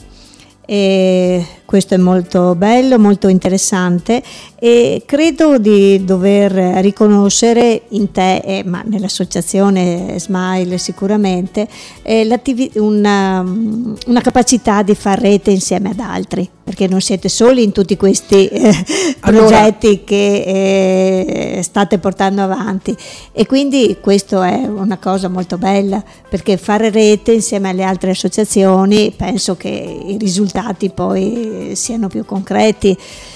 e questo è molto bello, molto interessante, e credo di dover riconoscere in te, eh, ma nell'associazione Smile sicuramente, eh, una, una capacità di far rete insieme ad altri, perché non siete soli in tutti questi eh, progetti allora, che eh, state portando avanti, e quindi questo è una cosa molto bella, perché fare rete insieme alle altre associazioni penso che i risultati poi siano più concreti.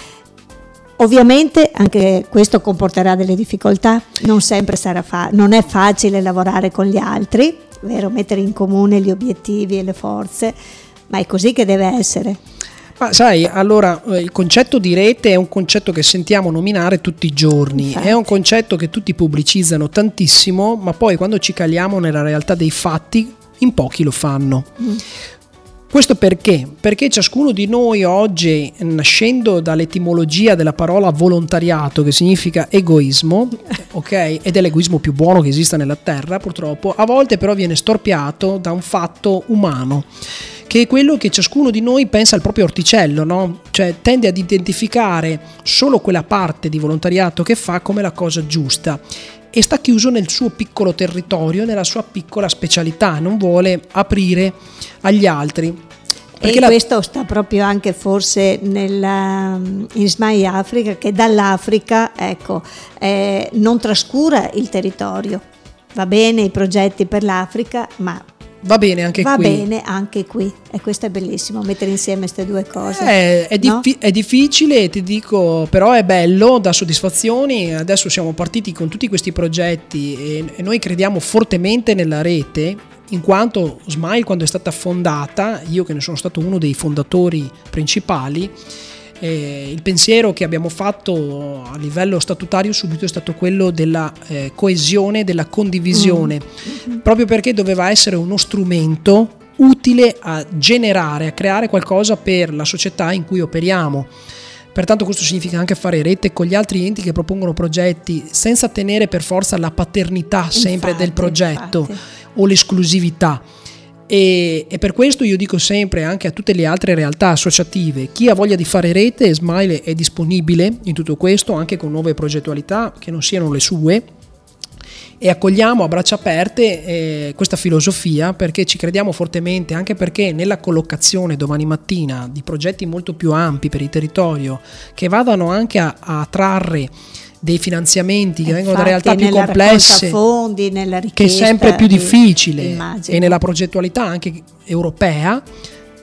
Ovviamente anche questo comporterà delle difficoltà, non sempre sarà fa- non è facile lavorare con gli altri, vero? Mettere in comune gli obiettivi e le forze, ma è così che deve essere. Ma sai, allora il concetto di rete è un concetto che sentiamo nominare tutti i giorni. Infatti. È un concetto che tutti pubblicizzano tantissimo, ma poi quando ci caliamo nella realtà dei fatti in pochi lo fanno. Mm. Questo perché? Perché ciascuno di noi oggi, nascendo dall'etimologia della parola volontariato, che significa egoismo, ok, ed è l'egoismo più buono che esista nella terra, purtroppo, a volte però viene storpiato da un fatto umano, che è quello che ciascuno di noi pensa al proprio orticello, no? Cioè tende ad identificare solo quella parte di volontariato che fa come la cosa giusta, e sta chiuso nel suo piccolo territorio, nella sua piccola specialità, non vuole aprire agli altri. E la... questo sta proprio anche forse nella, in Smile Africa, che dall'Africa ecco, eh, non trascura il territorio. Va bene i progetti per l'Africa, ma va bene anche va qui. Va bene anche qui, e questo è bellissimo, mettere insieme queste due cose. È, è, no? diffi- è difficile, ti dico, però è bello, dà soddisfazioni. Adesso siamo partiti con tutti questi progetti e, e noi crediamo fortemente nella rete, in quanto Smile, quando è stata fondata, io che ne sono stato uno dei fondatori principali, Eh, il pensiero che abbiamo fatto a livello statutario subito è stato quello della eh, coesione, della condivisione, mm. proprio perché doveva essere uno strumento utile a generare, a creare qualcosa per la società in cui operiamo. Pertanto questo significa anche fare rete con gli altri enti che propongono progetti senza tenere per forza la paternità sempre infatti, del progetto infatti. o l'esclusività. E, e per questo io dico sempre anche a tutte le altre realtà associative, chi ha voglia di fare rete, Smile è disponibile in tutto questo, anche con nuove progettualità che non siano le sue, e accogliamo a braccia aperte eh, questa filosofia, perché ci crediamo fortemente, anche perché nella collocazione domani mattina di progetti molto più ampi per il territorio, che vadano anche a, a trarre dei finanziamenti che infatti, vengono da realtà più complesse, fondi, nella che è sempre più difficile, immagino. E nella progettualità anche europea,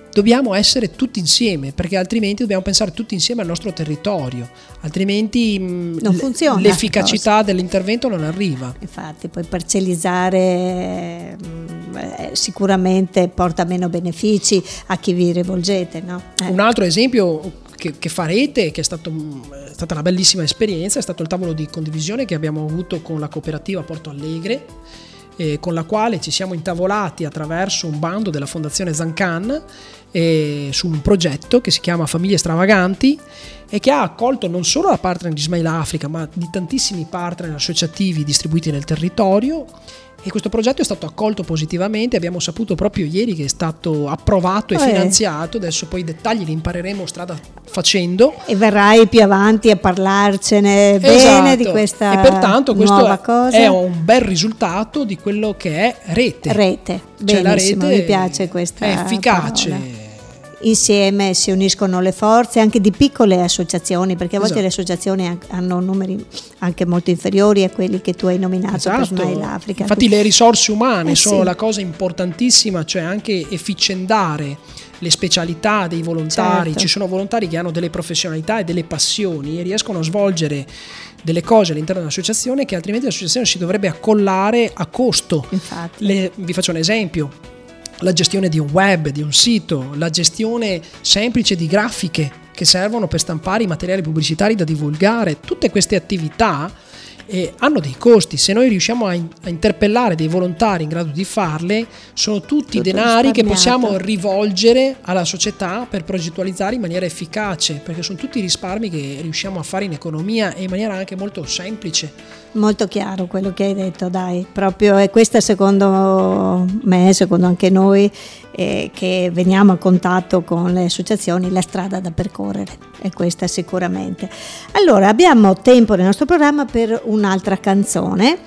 dobbiamo essere tutti insieme, perché altrimenti dobbiamo pensare tutti insieme al nostro territorio, altrimenti non funziona, l'efficacità dell'intervento non arriva. Infatti poi parcellizzare eh, sicuramente porta meno benefici a chi vi rivolgete, no? Eh. Un altro esempio che, che farete, che è, stato, è stata una bellissima esperienza, è stato il tavolo di condivisione che abbiamo avuto con la cooperativa Porto Allegre, Eh, con la quale ci siamo intavolati attraverso un bando della Fondazione Zancan eh, su un progetto che si chiama Famiglie Stravaganti e che ha accolto non solo la partner di Smile Africa, ma di tantissimi partner associativi distribuiti nel territorio. E questo progetto è stato accolto positivamente, abbiamo saputo proprio ieri che è stato approvato e eh. finanziato, adesso poi i dettagli li impareremo strada facendo. E verrai più avanti a parlarcene Esatto. bene di questa e pertanto questo nuova è, cosa. è un bel risultato di quello che è rete. Rete, cioè, benissimo, la rete mi piace questa è efficace. parola. Insieme si uniscono le forze anche di piccole associazioni, perché a volte Esatto. le associazioni hanno numeri anche molto inferiori a quelli che tu hai nominato Esatto. per Smile Africa. Infatti le risorse umane eh sono sì. la cosa importantissima, cioè anche efficientare le specialità dei volontari. Certo. Ci sono volontari che hanno delle professionalità e delle passioni e riescono a svolgere delle cose all'interno dell'associazione che altrimenti l'associazione si dovrebbe accollare a costo. Infatti. Le, vi faccio un esempio: la gestione di un web, di un sito, la gestione semplice di grafiche che servono per stampare i materiali pubblicitari da divulgare. Tutte queste attività eh, hanno dei costi. Se noi riusciamo a, in, a interpellare dei volontari in grado di farle, sono tutti Tutto denari che risparmiato. possiamo rivolgere alla società per progettualizzare in maniera efficace, perché sono tutti risparmi che riusciamo a fare in economia e in maniera anche molto semplice. Molto chiaro quello che hai detto, dai, proprio e questa secondo me, secondo anche noi eh, che veniamo a contatto con le associazioni, la strada da percorrere è questa sicuramente. Allora abbiamo tempo nel nostro programma per un'altra canzone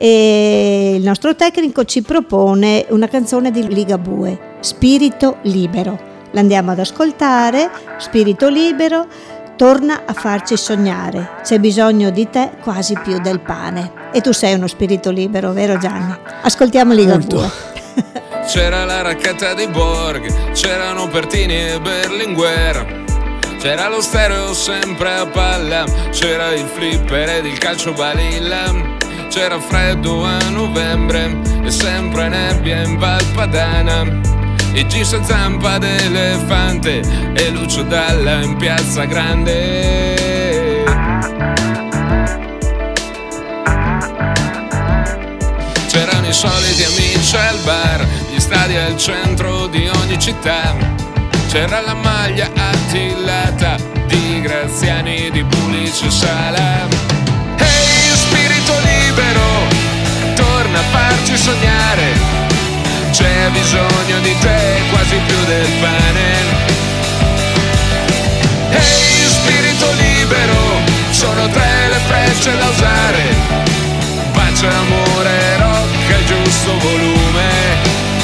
e il nostro tecnico ci propone una canzone di Ligabue, Spirito Libero. L'andiamo ad ascoltare, Spirito Libero. Torna a farci sognare, c'è bisogno di te quasi più del pane. E tu sei uno spirito libero, vero Gianni? Ascoltiamo Ligabue. C'era la racchetta dei Borg, c'erano Pertini e Berlinguer, c'era lo stereo sempre a palla, c'era il flipper ed il calcio balilla, c'era freddo a novembre e sempre nebbia in Val Padana, e jeans a zampa d'elefante e Lucio Dalla in Piazza Grande. C'erano i soliti amici al bar, gli stadi al centro di ogni città, c'era la maglia attillata di Graziani, di Pulice e Sala. Ehi, spirito libero, torna a farci sognare, c'è bisogno di te quasi più del pane. Ehi, spirito libero, sono tre le frecce da usare, pace, amore, rock al giusto volume.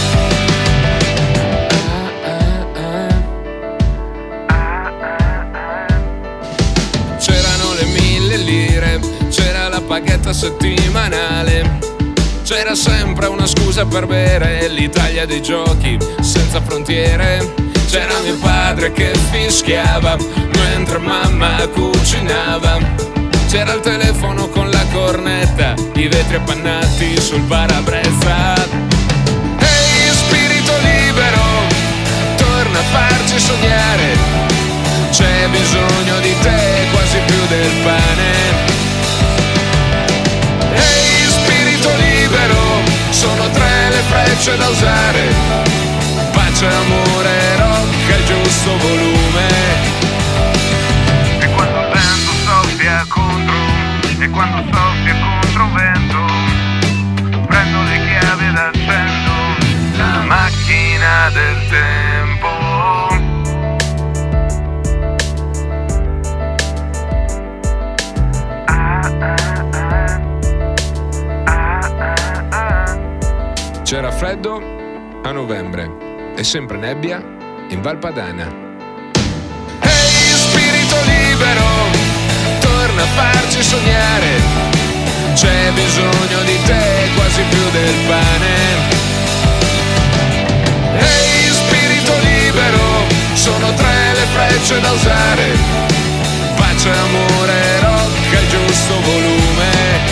C'erano le mille lire, c'era la paghetta settimanale, c'era sempre una scusa per bere, l'Italia dei giochi senza frontiere. C'era mio padre che fischiava mentre mamma cucinava, c'era il telefono con la cornetta, i vetri appannati sul parabrezza. Ehi, spirito libero, torna a farci sognare, c'è bisogno di te quasi più del pane. Ehi, spirito libero, sono tre le frecce da usare, pace, amore, rock al giusto volume. E quando il vento soffia contro, e quando soffia contro un vento, prendo le chiavi ed accendo la macchina del tempo. C'era freddo a novembre e sempre nebbia in Val Padana. Ehi, spirito libero, torna a farci sognare, c'è bisogno di te quasi più del pane. Ehi, spirito libero, cose da usare. Pace, amore, rock al giusto volume.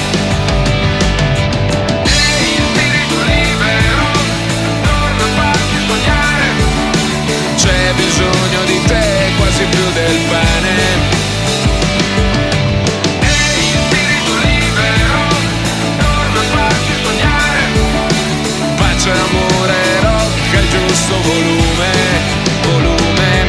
Ehi, spirito libero, torna a farti sognare. C'è bisogno di te quasi più del pane. C'è amore, rock al giusto volume, volume.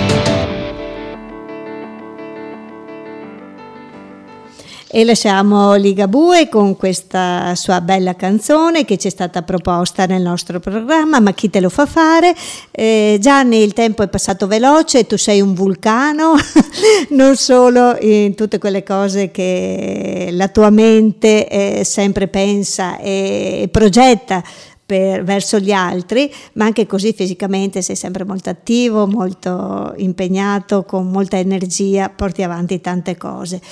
E lasciamo Ligabue con questa sua bella canzone che ci è stata proposta nel nostro programma, Ma chi te lo fa fare? Eh, Gianni, il tempo è passato veloce, tu sei un vulcano, non solo in tutte quelle cose che la tua mente eh, sempre pensa e progetta Per, verso gli altri, ma anche così fisicamente sei sempre molto attivo, molto impegnato, con molta energia, porti avanti tante cose.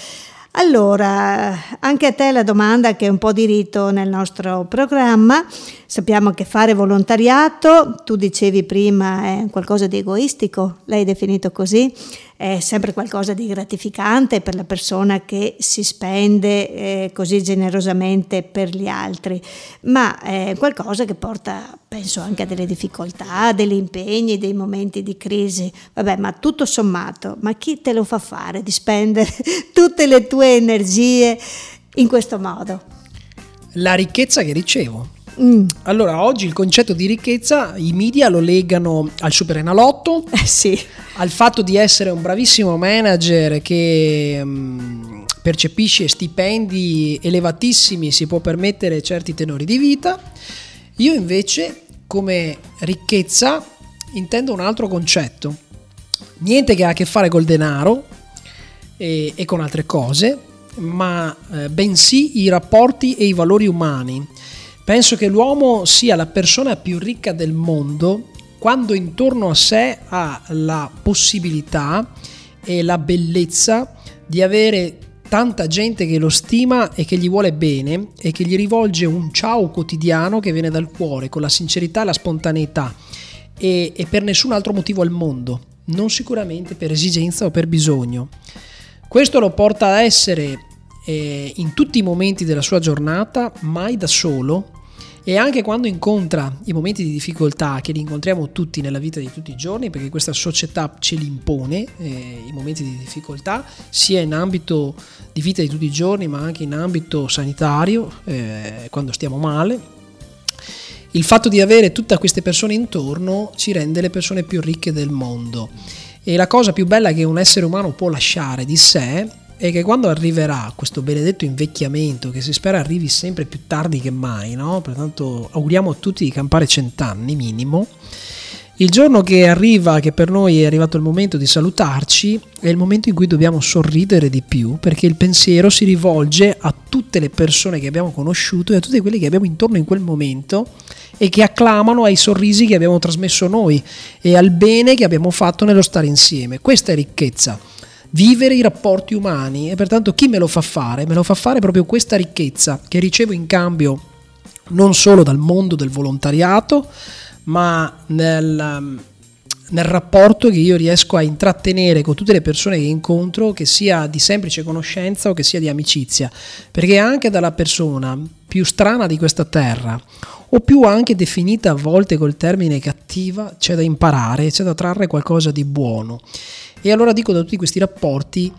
Allora, anche a te la domanda che è un po' di rito nel nostro programma. Sappiamo che fare volontariato, tu dicevi prima, è qualcosa di egoistico, l'hai definito così, è sempre qualcosa di gratificante per la persona che si spende eh, così generosamente per gli altri, ma è qualcosa che porta, penso, anche a delle difficoltà, degli impegni, dei momenti di crisi. Vabbè, ma tutto sommato, ma chi te lo fa fare di spendere tutte le tue energie in questo modo? La ricchezza che ricevo. Mm. Allora, oggi il concetto di ricchezza i media lo legano al Superenalotto, Eh sì. al fatto di essere un bravissimo manager che mh, percepisce stipendi elevatissimi, si può permettere certi tenori di vita. Io invece come ricchezza intendo un altro concetto, niente che ha a che fare col denaro e, e con altre cose, ma eh, bensì i rapporti e i valori umani. Penso che l'uomo sia la persona più ricca del mondo quando intorno a sé ha la possibilità e la bellezza di avere tanta gente che lo stima e che gli vuole bene e che gli rivolge un ciao quotidiano che viene dal cuore, con la sincerità e la spontaneità, e, e per nessun altro motivo al mondo, non sicuramente per esigenza o per bisogno. Questo lo porta a essere eh, in tutti i momenti della sua giornata, mai da solo, e anche quando incontra i momenti di difficoltà, che li incontriamo tutti nella vita di tutti i giorni, perché questa società ce li impone, eh, i momenti di difficoltà, sia in ambito di vita di tutti i giorni, ma anche in ambito sanitario, eh, quando stiamo male. Il fatto di avere tutte queste persone intorno ci rende le persone più ricche del mondo. E la cosa più bella che un essere umano può lasciare di sé è che quando arriverà questo benedetto invecchiamento, che si spera arrivi sempre più tardi che mai, no? Pertanto auguriamo a tutti di campare cent'anni minimo. Il giorno che arriva, che per noi è arrivato il momento di salutarci, è il momento in cui dobbiamo sorridere di più, perché il pensiero si rivolge a tutte le persone che abbiamo conosciuto e a tutti quelli che abbiamo intorno in quel momento e che acclamano ai sorrisi che abbiamo trasmesso noi e al bene che abbiamo fatto nello stare insieme. Questa è ricchezza. Vivere i rapporti umani, e pertanto chi me lo fa fare? Me lo fa fare proprio questa ricchezza che ricevo in cambio non solo dal mondo del volontariato, ma nel, nel rapporto che io riesco a intrattenere con tutte le persone che incontro, che sia di semplice conoscenza o che sia di amicizia, perché anche dalla persona più strana di questa terra, o più anche definita a volte col termine cattiva, c'è da imparare, c'è da trarre qualcosa di buono. E allora dico, da tutti questi rapporti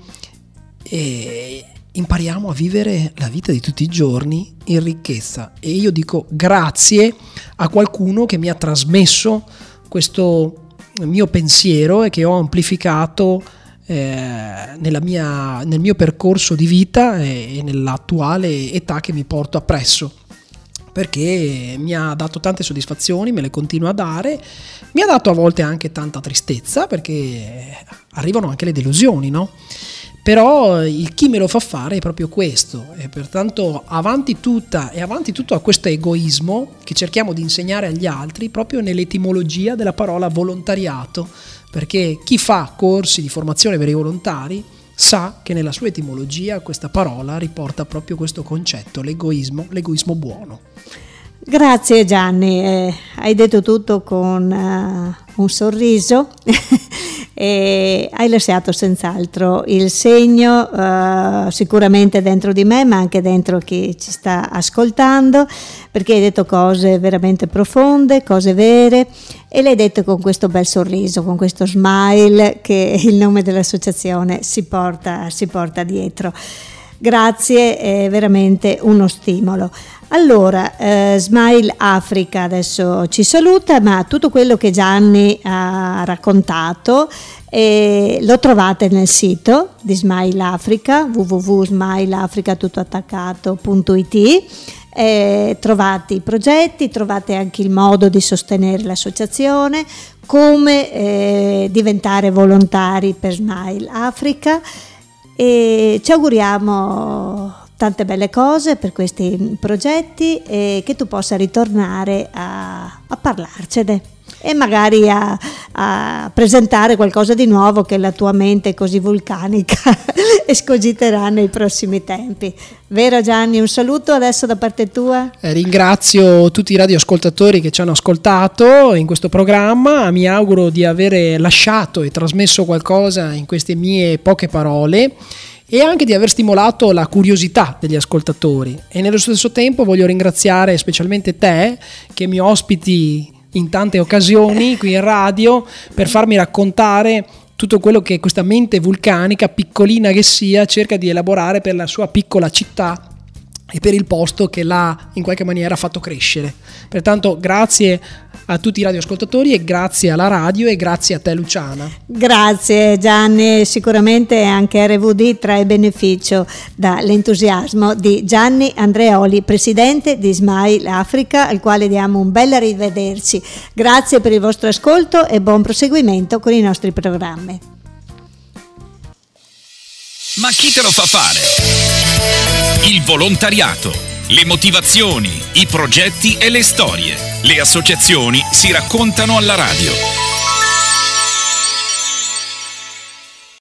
eh, impariamo a vivere la vita di tutti i giorni in ricchezza, e io dico grazie a qualcuno che mi ha trasmesso questo mio pensiero e che ho amplificato eh, nella mia, nel mio percorso di vita e, e nell'attuale età che mi porto appresso, perché mi ha dato tante soddisfazioni, me le continua a dare, mi ha dato a volte anche tanta tristezza, perché arrivano anche le delusioni, no? Però il chi me lo fa fare è proprio questo, e pertanto avanti tutta e avanti tutto a questo egoismo che cerchiamo di insegnare agli altri proprio nell'etimologia della parola volontariato, perché chi fa corsi di formazione per i volontari sa che nella sua etimologia questa parola riporta proprio questo concetto, l'egoismo, l'egoismo buono. Grazie Gianni, eh, hai detto tutto con uh, un sorriso e hai lasciato senz'altro il segno uh, sicuramente dentro di me, ma anche dentro chi ci sta ascoltando, perché hai detto cose veramente profonde, cose vere, e le hai dette con questo bel sorriso, con questo smile che il nome dell'associazione si porta, si porta dietro. Grazie, è veramente uno stimolo. Allora, eh, Smile Africa adesso ci saluta, ma tutto quello che Gianni ha raccontato eh, lo trovate nel sito di Smile Africa, w w w punto smile africa tutto attaccato punto i t. Eh, trovate i progetti, trovate anche il modo di sostenere l'associazione, come eh, diventare volontari per Smile Africa, e ci auguriamo tante belle cose per questi progetti e che tu possa ritornare a, a parlarcene e magari a, a presentare qualcosa di nuovo che la tua mente così vulcanica escogiterà nei prossimi tempi. Vero Gianni? Un saluto adesso da parte tua. Eh, ringrazio tutti i radioascoltatori che ci hanno ascoltato in questo programma, mi auguro di avere lasciato e trasmesso qualcosa in queste mie poche parole e anche di aver stimolato la curiosità degli ascoltatori, e nello stesso tempo voglio ringraziare specialmente te che mi ospiti in tante occasioni qui in radio per farmi raccontare tutto quello che questa mente vulcanica, piccolina che sia, cerca di elaborare per la sua piccola città e per il posto che l'ha in qualche maniera fatto crescere. Pertanto grazie a tutti i radioascoltatori e grazie alla radio e grazie a te Luciana. Grazie Gianni, sicuramente anche R V D trae beneficio dall'entusiasmo di Gianni Andreoli, presidente di Smile Africa, al quale diamo un bel arrivederci. Grazie per il vostro ascolto e buon proseguimento con i nostri programmi. Ma chi te lo fa fare? Il volontariato, le motivazioni, i progetti e le storie. Le associazioni si raccontano alla radio.